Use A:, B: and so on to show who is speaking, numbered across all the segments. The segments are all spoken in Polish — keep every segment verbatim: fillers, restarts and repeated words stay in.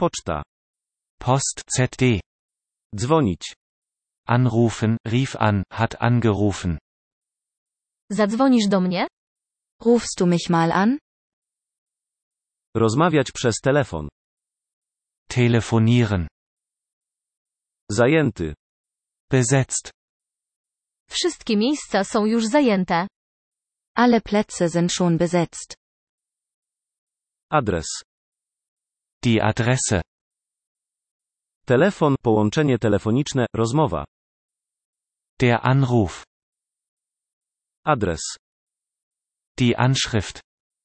A: Poczta.
B: Post Z D.
A: Dzwonić.
B: Anrufen, rief an, hat angerufen.
C: Zadzwonisz do mnie?
D: Rufst du mich mal an?
A: Rozmawiać przez telefon.
B: Telefonieren.
A: Zajęty.
B: Besetzt.
C: Wszystkie miejsca są już zajęte.
D: Alle Plätze sind schon besetzt.
A: Adres.
B: Die Adresse.
A: Telefon, połączenie telefoniczne, rozmowa.
B: Der Anruf.
A: Adres.
B: Die Anschrift.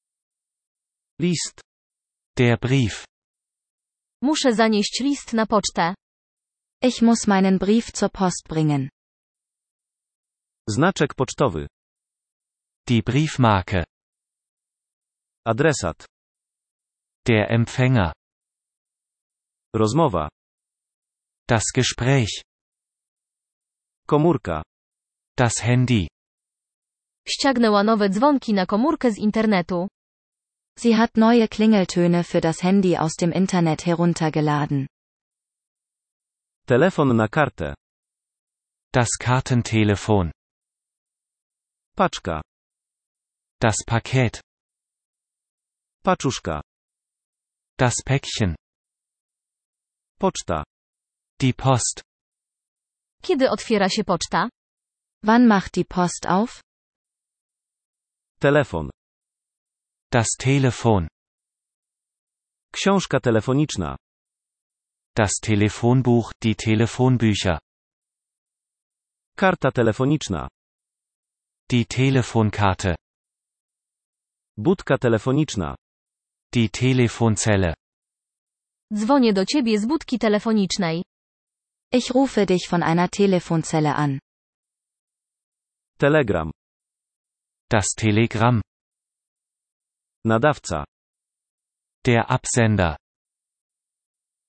A: List.
B: Der Brief.
C: Muszę zanieść list na pocztę.
D: Ich muss meinen Brief zur Post bringen.
A: Znaczek pocztowy.
B: Die Briefmarke.
A: Adresat.
B: Der Empfänger.
A: Rozmowa.
B: Das Gespräch.
A: Komórka.
B: Das Handy.
C: Ściągnęła nowe dzwonki na komórkę z internetu.
D: Sie hat neue Klingeltöne für das Handy aus dem Internet heruntergeladen.
A: Telefon na kartę.
B: Das Kartentelefon.
A: Paczka.
B: Das Paket.
A: Paczuszka.
B: Das Päckchen.
A: Poczta.
B: Die Post.
C: Kiedy otwiera się poczta?
D: Wann macht die Post auf?
A: Telefon.
B: Das Telefon.
A: Książka telefoniczna.
B: Das Telefonbuch, die Telefonbücher.
A: Karta telefoniczna.
B: Die Telefonkarte.
A: Budka telefoniczna.
B: Die Telefonzelle.
C: Dzwonię do ciebie z budki telefonicznej.
D: Ich rufe dich von einer Telefonzelle an.
A: Telegram.
B: Das Telegramm.
A: Nadawca.
B: Der Absender.